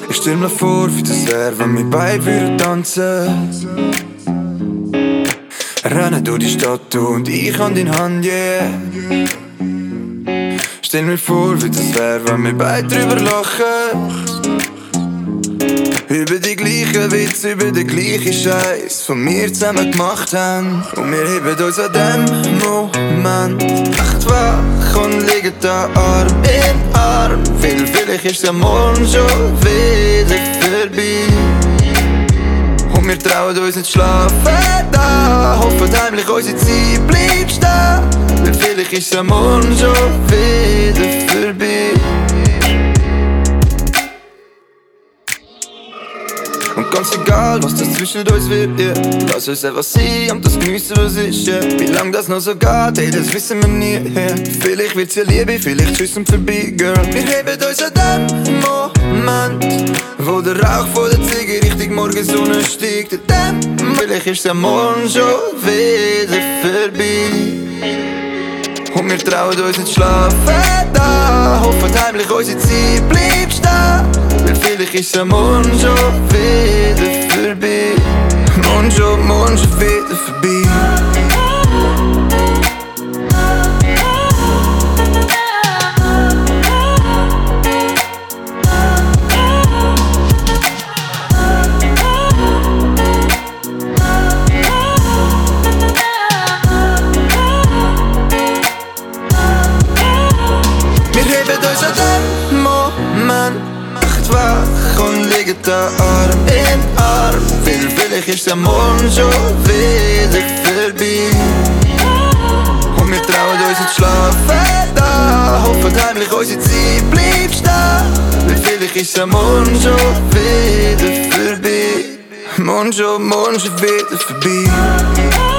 Ich stell mir vor, wie das wär, wenn wir beide würden tanzen. Rennen durch die Stadt, du und ich an deine Hand, yeah. Stell mir vor, wie das wär, wenn wir beide drüber lachen. Über die gleichen Witze, über den gleichen Scheiß von mir zusammen gemacht haben. Und wir heben uns an dem Moment echt wach und liegen da Arm in Arm. Vielleicht ist ja morgen schon wieder vorbei. Und wir trauen uns nicht schlafen da, hoffen heimlich unsere Zeit bleibt stehen. Weil vielleicht ist ja morgen schon wieder vorbei. Und ganz egal, was das zwischen uns wird, yeah. Lass uns einfach sein und das geniessen, was ist, yeah. Wie lang das noch so geht, hey, das wissen wir nie, yeah. Vielleicht wird's ja Liebe, vielleicht tschüss und vorbei, girl. Wir heben uns an dem Moment, wo der Rauch von der Ziege Richtung Morgensonne steigt. Vielleicht ist ja morgen schon wieder vorbei. Und wir trauen uns nicht schlafen da, hoffen heimlich unsere Zeit bleibt stehen. Weil vielleicht ist ja morgen schon wieder vorbei. Morgen schon wieder vorbei. Und liegen da Arm in Arm. Vielleicht ist ja morgen schon wieder vorbei. Und wir trauen uns nicht schlafen da, hoffen heimlich unsere Zeit bleibt stehen. Weil vielleicht ist ja morgen schon wieder vorbei. Morgen schon wieder vorbei.